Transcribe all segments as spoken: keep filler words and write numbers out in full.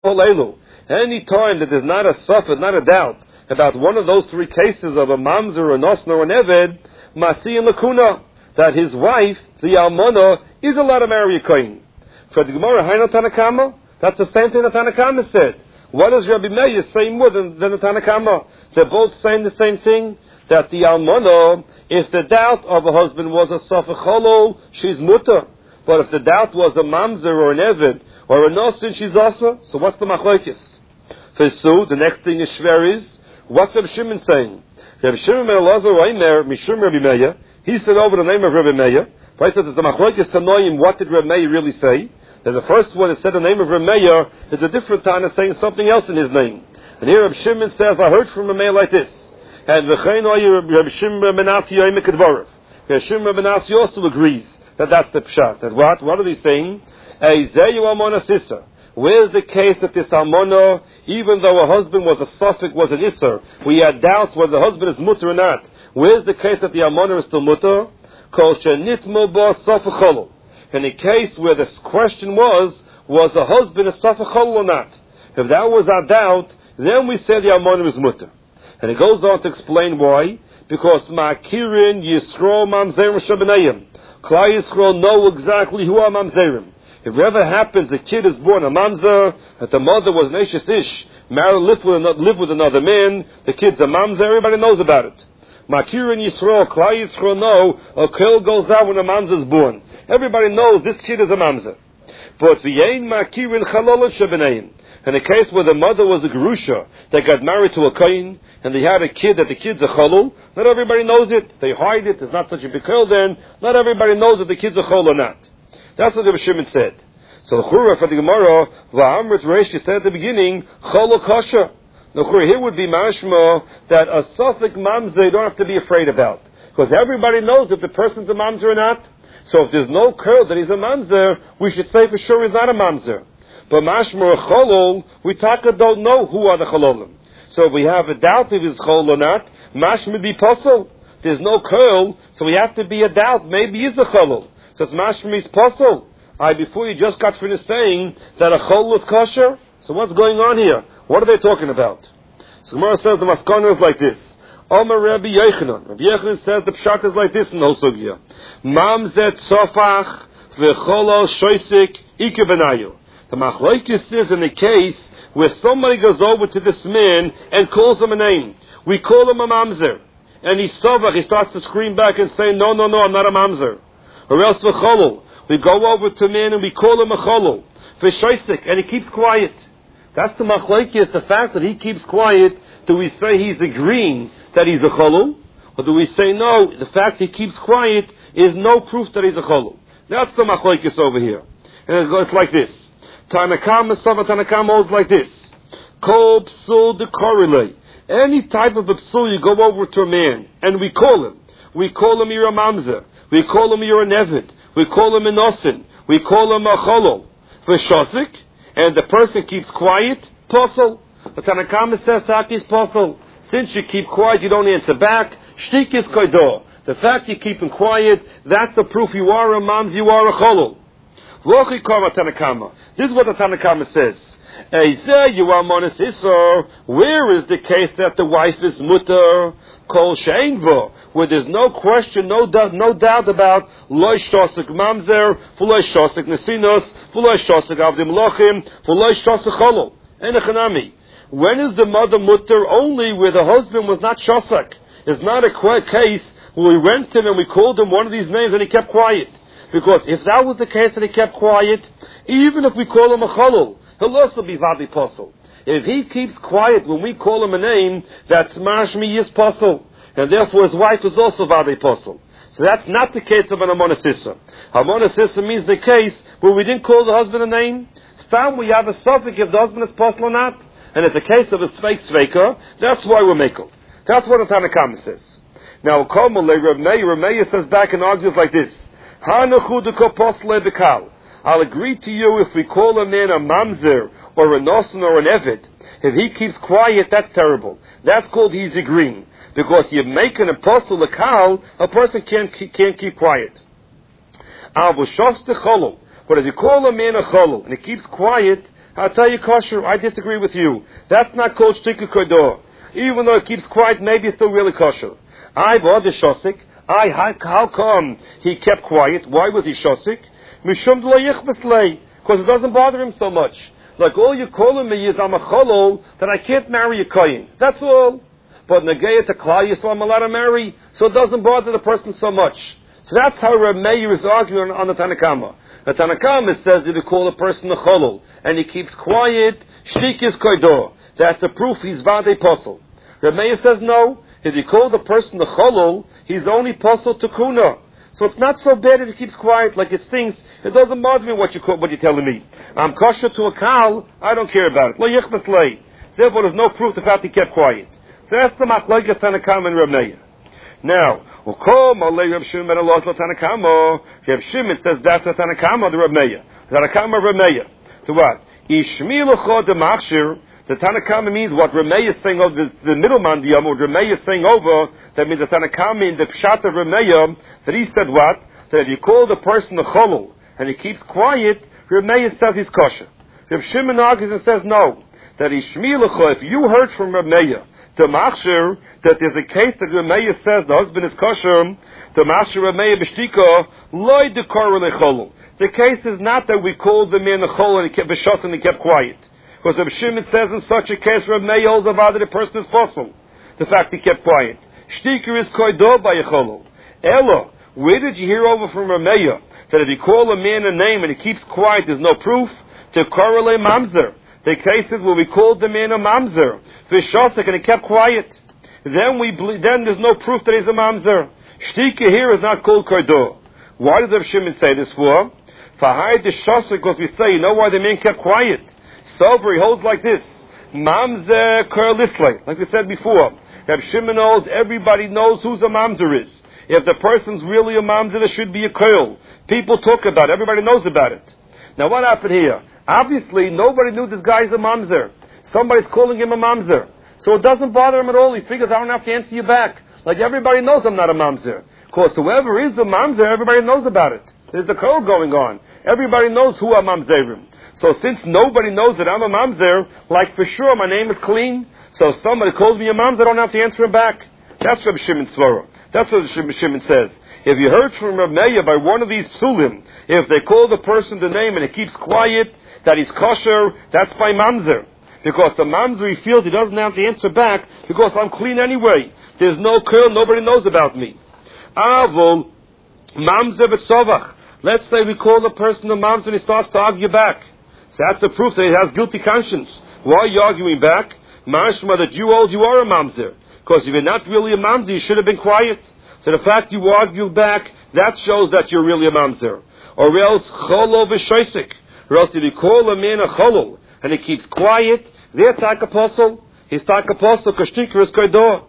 Any time that there's not a suffer, not a doubt about one of those three cases of a mamzer, a nosner, or an eved, masi and lakuna, that his wife, the almana, is allowed to marry a kohen. For the Gemara, Haino Tanakama, that's the same thing that Tanakama said. What does Rabbi Meir say more than, than the Tanakama? They're both saying the same thing, that the almana, if the doubt of a husband was a safek cholol, she's mutter. But if the doubt was a mamzer or an eved or a nosin, she's asa. So what's the machlokes? For so the next thing is shver is, what's Rabbi Shimon saying? Rabbi Shimon ben Elazar Oimer Mishum Rabbi Meir. He said over the name of Rabbi Meir. He says it's a machlokes to know him. What did Rabbi Meir really say? There's the first one that said the name of Rabbi Meir. There's a different time of saying something else in his name. And here Rabbi Shimon says, I heard from Rabbi Meir like this. And V'chein Oyer Rabbi Shimon ben Nasi Oimer Kedvarav. Rabbi Shimon ben Nasi also agrees that that's the pshat. That what? What are they saying? Eizeyu almona sissa. Where's the case that this almona, even though her husband was a suffix, was an isser, we had doubts whether the husband is mutter or not. Where's the case that the almona is still mutter? Kol shenitmo bo safek cholol. In the case where the question was, was the husband a safek cholol or not? If that was our doubt, then we say the almona is mutter. And it goes on to explain why. Because ma'kirin yisro mamzerim shabenayim. Klal Yisrael know exactly who are mamzerim. If it ever happens the kid is born a mamzer, that the mother was an eshes ish, married, lived with, another, lived with another man, the kid's a mamzer, everybody knows about it. Makirin Yisrael, Klal Yisrael know, a kill goes out when a mamzer is born. Everybody knows this kid is a mamzer. But v'yein makirin chalolot shebeneim. In a case where the mother was a gerusha that got married to a kohen, and they had a kid that the kid's a cholol, not everybody knows it. They hide it. It's not such a big deal then. Not everybody knows that the kid's a chol or not. That's what Rabbi Shimon said. So the Chura for the Gemara, V'amrit Reish said at the beginning, chol or kosher. The Chura here would be mashma that a suffix mamzer you don't have to be afraid about, because everybody knows if the person's a mamzer or not. So if there's no curl that he's a mamzer, we should say for sure he's not a mamzer. But mashma or cholol, we taka don't know who are the chololim. So if we have a doubt if he's chol or not, mashma be posel. There's no curl, so we have to be a doubt. Maybe he's a cholol. So it's mashma is posel. I before you just got finished saying that a chol is kosher. So what's going on here? What are they talking about? So Gemara says the maskana is like this. Omer Rabbi Yochanan. Rabbi Yochanan says the pshat is like this in the whole sugya. Mamzet sofach v'cholo shoisik ikebenayu. The machlokes is in the case where somebody goes over to this man and calls him a name. We call him a mamzer. And he's sovach, he starts to scream back and say, no, no, no, I'm not a mamzer. Or else v'cholol. We go over to man and we call him a cholol. V'shoisik, and he keeps quiet. That's the machlokes, the fact that he keeps quiet. Do we say he's agreeing that he's a cholol? Or do we say no, the fact he keeps quiet is no proof that he's a cholol? That's the machlokes over here. And it goes like this. Tanakama, some Tanakama is like this. Kol psul de korele. Any type of a psul, you go over to a man, and we call him. We call him you're a mamzer. We call him you're a nevid. We call him an osin. We call him a cholol. V'shosik, and the person keeps quiet, posel. The Tanakama says that is posel. Since you keep quiet, you don't answer back. Shtik is koidor. The fact you keep him quiet, that's a proof you are a mamzer, you are a cholol. This is what the Tanakama says. Where is the case that the wife is mutter? Kol she'envo, where there's no question, no doubt, no doubt about loy shosek mamzer, fuloy shosek nesinos, fuloy shosek avdim lochim, fuloy shosek cholol. Enechanami. When is the mother mutter? Only where the husband was not shosek. It's not a case where we went to him and we called him one of these names and he kept quiet. Because if that was the case and he kept quiet, even if we call him a cholol, he'll also be vadi posel. If he keeps quiet when we call him a name, that's mashmi is posel. And therefore his wife is also vadi posel. So that's not the case of an amona sissa. Amona sissa means the case where we didn't call the husband a name. Stam we have a suffix if the husband is posel or not. And it's a case of a sveik sveika. That's why we're makel. That's what the Tanakama says. Now, Komale Rav Meir, Rav Meir says back and argues like this. I'll agree to you if we call a man a mamzer or a nosen or an eved. If he keeps quiet, that's terrible. That's called he's agreeing. Because you make an apostle a kal, a person can't, can't keep quiet. But if you call a man a cholol and he keeps quiet, I'll tell you kosher, I disagree with you. That's not called shtika kodo. Even though it keeps quiet, maybe it's still really kosher. I bought the shosik. I, how come he kept quiet? Why was he shosik? Mishum d'lo yichbeslei. Because it doesn't bother him so much. Like all you're calling me is I'm a cholol, that I can't marry a kohen. That's all. But Negea to Klal Yisrael, I'm allowed to marry, so it doesn't bother the person so much. So that's how Reb Meir is arguing on the Tanakama. The Tanakama says if you call a person a cholol, and he keeps quiet, shtik is koidor. That's a proof he's vade posel. Reb Meir says no. If you call the person a cholol, he's only posel to kuna. So it's not so bad if he keeps quiet, like it stinks. It doesn't bother me what, you call, what you're telling me. I'm kosher to a kal, I don't care about it. Lo yichbas lei. Therefore there's no proof the fact he kept quiet. So that's the machlokes Tanakama and Reb Meir. Now, Ukom Alei Reb Shimon ben Elazar Tanakama. Reb Shimon says that's the Tanakama, the Reb Meir. Tanakama Reb Meir. To what? Ishmi L'cho de Machshir. The Tanakama means what Reb Meir is saying over the, the middleman, the Yom, Reb Meir is saying over. That means the Tanakama in the Pshat of Reb Meir, that he said what? That if you call the person a cholol and he keeps quiet, Reb Meir says he's kosher. Reb Shimon argues and says no. That Ishmi L'cho, if you heard from Reb Meir, the machshir, that there's a case that Reb Meir says the husband is kosher, the machshir Reb Meir b'shtika, loy dekor lecholol. The case is not that we called the man a chol and he kept b'shos and he kept quiet. Because Reb Shimon says in such a case, Reb Meir holds about that the person is possible. The fact he kept quiet. Shtika is koido by a cholol. Ella, where did you hear over from Reb Meir that if you call a man a name and he keeps quiet, there's no proof? To korele mamzer. The cases where we called the man a mamzer, v'shosek, and he kept quiet. Then we ble- then there's no proof that he's a mamzer. Shtika here is not called koido. Why does Rav Shimon say this for? For high the shosek, because we say, you know why the man kept quiet? Sober, he holds like this. Mamzer kurlisle, like we said before. Rav Shimon holds, everybody knows who's a mamzer is. If the person's really a mamzer, there should be a curl. People talk about it. Everybody knows about it. Now what happened here? Obviously, nobody knew this guy's a mamzer. Somebody's calling him a mamzer. So it doesn't bother him at all. He figures, I don't have to answer you back. Like everybody knows I'm not a mamzer. Of course, whoever is a mamzer, everybody knows about it. There's a code going on. Everybody knows who I'm mamzerim. So since nobody knows that I'm a mamzer, like for sure my name is clean, so if somebody calls me a mamzer, I don't have to answer him back. That's Reb Shimon's svara. That's what Reb Shimon says. If you heard from Reb Meir by one of these psulim, if they call the person the name and it keeps quiet, that he's kosher, that's by mamzer. Because the mamzer, he feels he doesn't have to answer back, because I'm clean anyway. There's no curl, nobody knows about me. Avol, mamzer b'tzovach. Let's say we call the person a mamzer and he starts to argue back. So that's a proof that he has guilty conscience. Why are you arguing back? Mashma, that you hold you are a mamzer. Because if you're not really a mamzer, you should have been quiet. So the fact you argue back, that shows that you're really a mamzer. Or else, cholo v'shoisik. Or else if you call a man a cholol, and he keeps quiet, they're tak apostle. He's tak apostle, kashtikar is koidor.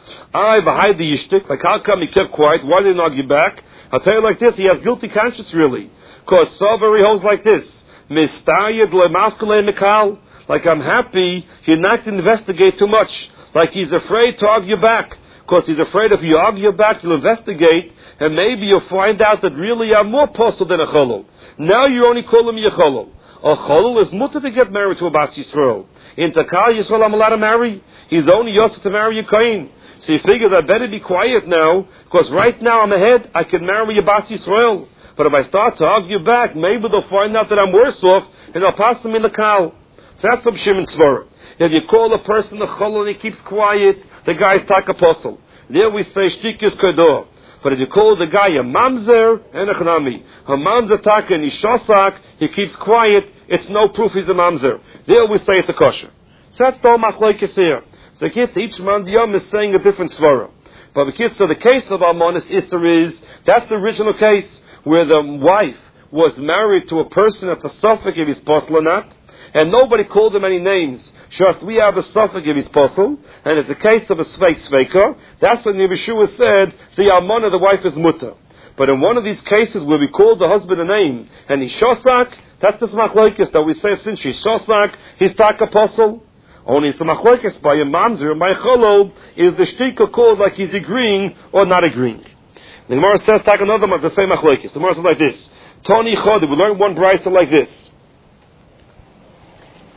I behind the yishtik, like how come he kept quiet, why didn't he argue back? I'll tell you like this, he has guilty conscience really. Because Savar, he holds like this. Mistayed le'mafkele mikal. Like I'm happy, he not investigate too much. Like he's afraid to argue back. Because he's afraid if you argue back, you'll investigate, and maybe you'll find out that really I'm more apostle than a cholol. Now you're only calling me a cholol. A cholol is mutter to get married to a Bas Yisrael. In Takal Yisrael, I'm allowed to marry. He's only yosef to marry a kohen. So he figures I better be quiet now, because right now I'm ahead. I can marry a Bas Yisrael. But if I start to argue back, maybe they'll find out that I'm worse off, and they'll pass them in the kal. So that's from Shimon's svara. If you call a person a cholol and he keeps quiet, the guy's tak apostle. There we say shtik is kodor. But if you call the guy a mamzer and a chnami, a mamzer tak and ishosak, he keeps quiet, it's no proof he's a mamzer. There we say it's a kosher. So that's the machlokes here. So kids, each mandiyam is saying a different svara. But the kids, so the case of Almonis Isser is, that's the original case where the wife was married to a person at the suffix if he's possible or not, and nobody called him any names. Just we have a suffix if he's possible, and it's a case of a sveik sveika. That's when the Yeshua said the almana, the wife, is mutter. But in one of these cases where we call the husband a name and he's shosak, that's the machlokes that we say since she's shosak, he's tak apostle. Only it's the machlokes by a mamzer and by a cholol is the shtika called like he's agreeing or not agreeing. The Gemara says tak another one, the same machlokes. The Gemara says like this: Tony Chod. We learn one brayso like this.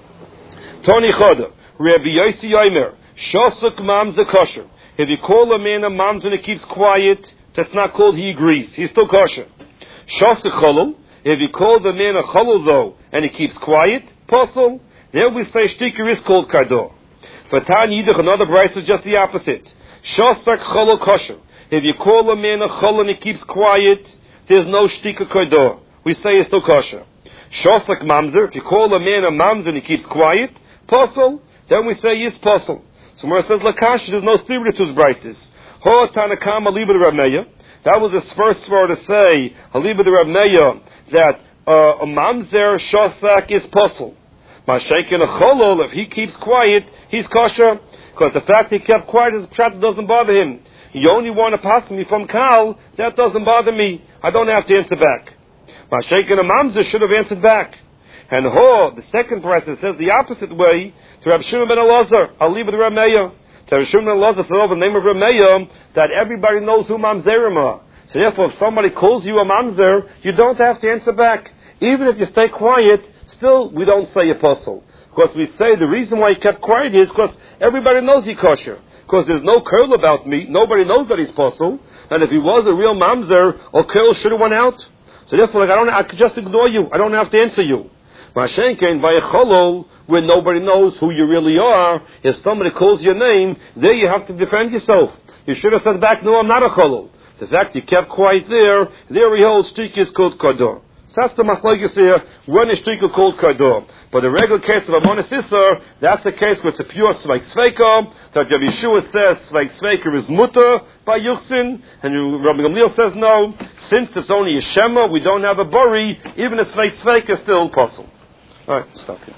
Tony Choda, Rabbi Yossi Yomer, Shosuk Mamza Kosher. If you call a man a mamzer and he keeps quiet, that's not called he agrees. He's still kosher. Shosuk Cholol. If you call the man a Cholol though and he keeps quiet, Posel. There we say Shtiker is called Kardor. For Tan Yidich, another price is just the opposite. Shosuk Cholol Kosher. If you call a man a Cholol and he keeps quiet, there's no Shtiker Kardor. We say he's still kosher. Shosuk Mamzer. If you call a man a mamzer and he keeps quiet, Posel. Then we say yes, Posel. So where it says Lakash, there's no theory to his brises. Ho Tanakam Aliba de Rav Meir. That was his first word to say, Aliba de Rav Meir, that uh, a mamzer shosak is posel. Mashenkin a cholol, if he keeps quiet, he's kosher. Because the fact he kept quiet is pshat doesn't bother him. You only want to pass me from Kal, that doesn't bother me. I don't have to answer back. Mashenkin a mamzer should have answered back. And ho, the second person says the opposite way to Rabbi Shimon ben Elazar. I'll leave it to Rabbi Meir. To Rabbi Shimon ben Elazar says over the name of Rabbi Meir that everybody knows who mamzerim are. So therefore, if somebody calls you a mamzer, you don't have to answer back. Even if you stay quiet, still we don't say apostle. Because we say the reason why he kept quiet is because everybody knows he's kosher. Because there's no curl about me. Nobody knows that he's apostle. And if he was a real mamzer, a curl should have went out. So therefore, like I don't, I could just ignore you. I don't have to answer you. Mashenken by a cholol, where nobody knows who you really are, if somebody calls your name, there you have to defend yourself. You should have said back, no, I'm not a cholol. The fact you kept quiet there, there we hold shtik is called kador. So that's the machlokes here, when is shtik called kador. But the regular case of Amonis Isser, that's a case where it's a pure sveik sveika, that Rabbi Yeshua says sveik sveika is mutter by Yuchsin, and Rabbi Gamliel says no, since it's only a shema, we don't have a bori, even a sveik sveika is still possible. All right, stop here.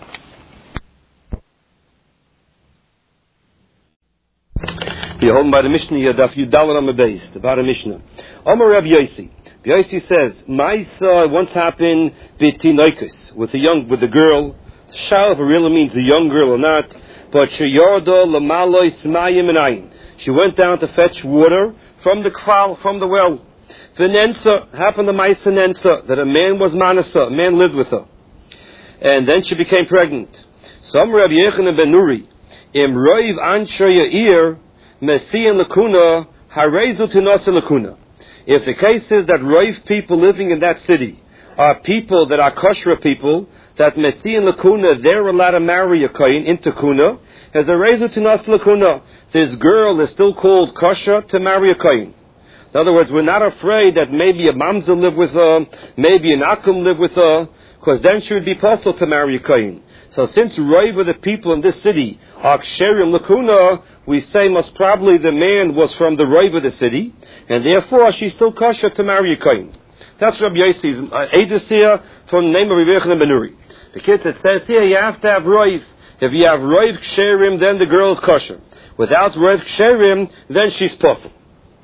You're holding by the Mishnah here, Daf Yudalad on the base, the bottom Mishnah. Omar Rabbi Yossi. Rabbi Yossi says, my son once happened b'tinoikos, with a young, with a girl. Shal if it really means a young girl or not, but sheyordo lamaloi smayim enayin. She went down to fetch water from the kral, from the well. V'nensa, happened to Maisa Nensa, that a man was manasa, a man lived with her. And then she became pregnant. Some Rabbi Yechanan ben Nuri, im roiv ansher yair, mesian lakuna, harezu tinasa lakuna. If the case is that roiv people living in that city are people that are kosher people, that mesian lakuna, they're allowed to marry a kohen into kuna, as a rezu tinasa lakuna, this girl is still called kosher to marry a kohen. In other words, we're not afraid that maybe a mamzer live with her, maybe an akum live with her, because then she would be possible to marry a kohen. So since Roiv of the people in this city are ksherim lakuna, we say most probably the man was from the Roiv of the city, and therefore she's still kosher to marry a kohen. That's Rabbi Yossi's uh, Edus here from the name of Rabbi Yechanan ben Nuri. The kids, it says here you have to have Roiv. If you have Roiv ksherim, then the girl is kosher. Without Roiv ksherim, then she's possible.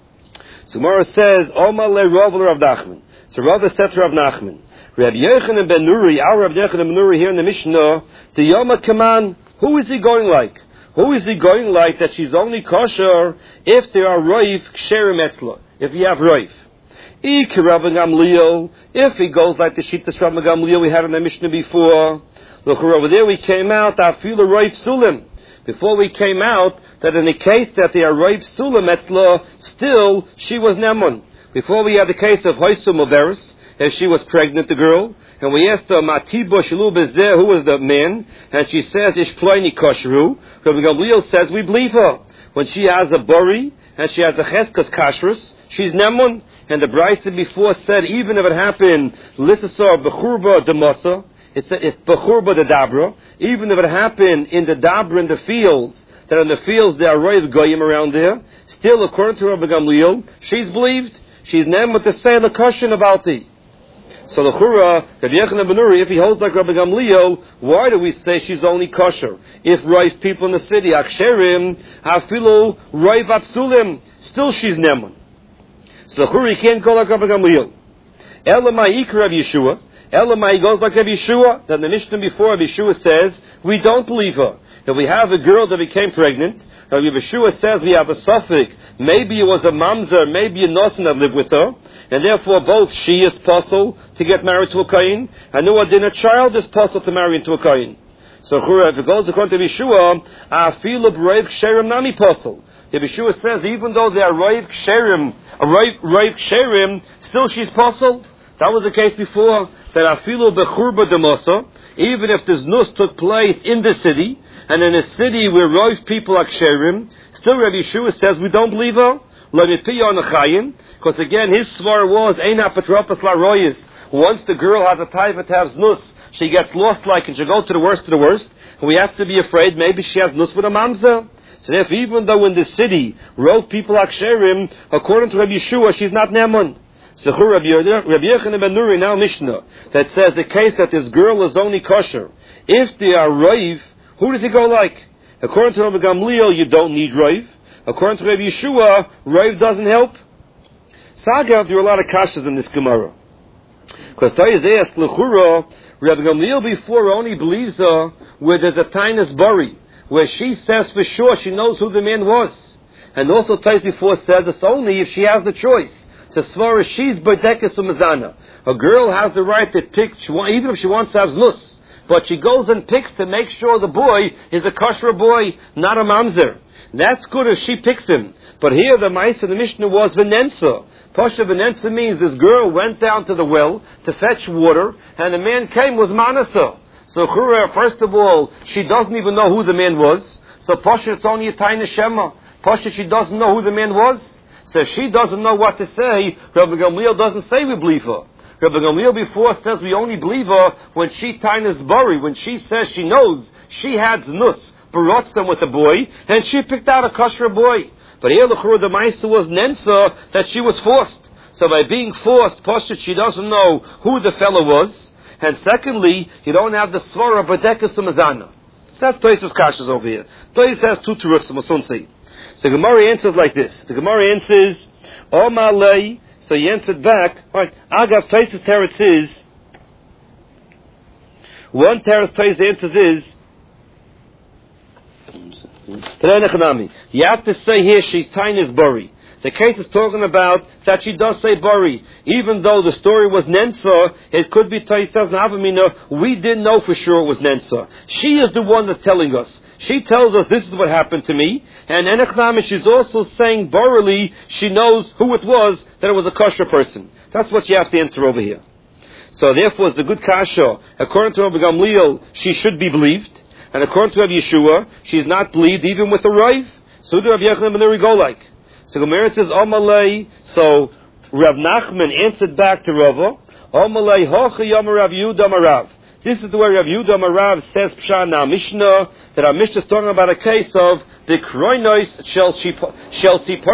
So Gemara says, Omar le Rav Rav Nachman. So Rav said to Rav Nachman, Rabbi Yechanan ben Nuri, our Rabbi Yechanan ben Nuri here in the Mishnah, the Yoma Kaman, who is he going like? Who is he going like that she's only kosher if there are Roiv Ksherim Etzla, if you have Roiv? Ik Rabbi Gamliel, if he goes like the Shittas Rabbi Gamliel we had in the Mishnah before, look over there we came out, I feel a Roiv Sulim. Before we came out, that in the case that they are Roiv Sulim Etzla, still she was Nemun. Before we had the case of Hoysum Overis, as she was pregnant, the girl, and we asked her, Matibo Shalu Bezeh, who was the man, and she says, Ishploini Kosheru. Rabbi Gamliel says, we believe her. When she has a bori, and she has a cheskas kashrus, she's Nemun. And the Brisa before said, even if it happened, Lissasar Bechurba Demasa, it's, it's Bechurba de Dabra, even if it happened in the Dabra in the fields, that in the fields there are Roiv Goyim around there, still according to Rabbi Gamliel, she's believed. She's Nemun to say the question about thee. So the Chura, Rabbi Yechanan ben Nuri, if he holds like Rabbi Gamliel, why do we say she's only kosher? If Roiv people in the city, Aksherim, Hafilu, Roiv Apsulim, still she's Nemun. So the Chura, he can't go like Rabbi Gamliel. Elamai Ik Rabbi Yeshua, Elamai goes like Rabbi Yeshua, then the Mishnah before Rabbi Yeshua says, we don't believe her. If we have a girl that became pregnant, Rabbi Yeshua says we have a suffix, maybe it was a mamzer, maybe a nosen that lived with her, and therefore both she is possible to get married to a kohen, and Noah din a child is possible to marry into a kohen. So if it goes according to Yeshua, afilu b'roiv ksherim nami posel. The Yeshua says even though they are roiv ksherim, roiv ksherim, still she's posel. That was the case before. That afilu bechurba demosa, even if this nus took place in the city, and in a city where roiv people are ksherim, still Rabbi Yeshua says we don't believe her. Because again, his svar was Eina Petropos La Royis. Once the girl has a taiva to have nus, she gets lost like and she go to the worst to the worst. And we have to be afraid maybe she has nus with a mamza. So if even though in the city road people are ksherim, according to Rabbi Yeshua, she's not neman. So Rabbi Yochanan ben Nuri now Mishnah that says the case that this girl is only kosher. If they are roiv, who does he go like? According to Rabbi Gamliel, you don't need roiv. According to Rabbi Yeshua, roiv doesn't help. Sagav, there are a lot of kashas in this Gemara. Because Tayez asked Lechura, Rabbi Gamliel before only believes her where there's a tainus bari, where she says for sure she knows who the man was. And also Tayez before says it's only if she has the choice. To svar she's b'dekes umazana. A girl has the right to pick, even if she wants to have znus. But she goes and picks to make sure the boy is a kosher boy, not a mamzer. That's good if she picks him. But here the mice of the Mishnah was Venensa. Pasha Venensa means this girl went down to the well to fetch water, and the man came was Manasa. So Chura, first of all, she doesn't even know who the man was. So Pasha, it's only a Taina Shema. Pasha, she doesn't know who the man was. So she doesn't know what to say. Rabbi Gamliel doesn't say we believe her. Rabbi Gamliel before says we only believe her when she Tainas Bari, when she says she knows she had Znus. Barotzam with a boy, and she picked out a kosher boy. But here the Maisa was Nensa, that she was forced. So by being forced, Poshet, she doesn't know who the fellow was. And secondly, you don't have the Svara Badekas Mazana. So that's Toysa's kashas over here. Toysa has two terutzim, Masunsi. So Gemara answers like this. The Gemara answers, O Malay, so he answered back, alright, Agav Toysa's teretz is, one teretz Toysa answers is, you have to say here she's Tainis Bari. The case is talking about that she does say Bari. Even though the story was Nensa, it could be Taisaz Navamina. We didn't know for sure it was Nensa. She is the one that's telling us. She tells us this is what happened to me. And Enechnami, she's also saying Barily, she knows who it was, that it was a kosher person. That's what you have to answer over here. So therefore it's a good kasha. According to Rabbi Gamliel, she should be believed. And according to Rabbi Yeshua, she is not believed even with a raiv. So do Rabbi Yochanan ben Nuri go like. So Gemara says, Omalei, so Rav Nachman answered back to Rava, Omalei hocha yama Rav Yehuda Marav. This is the way Rav Yehuda Marav says Pshan now Mishnah, that our Mishnah is talking about a case of the kroinos shel tzipor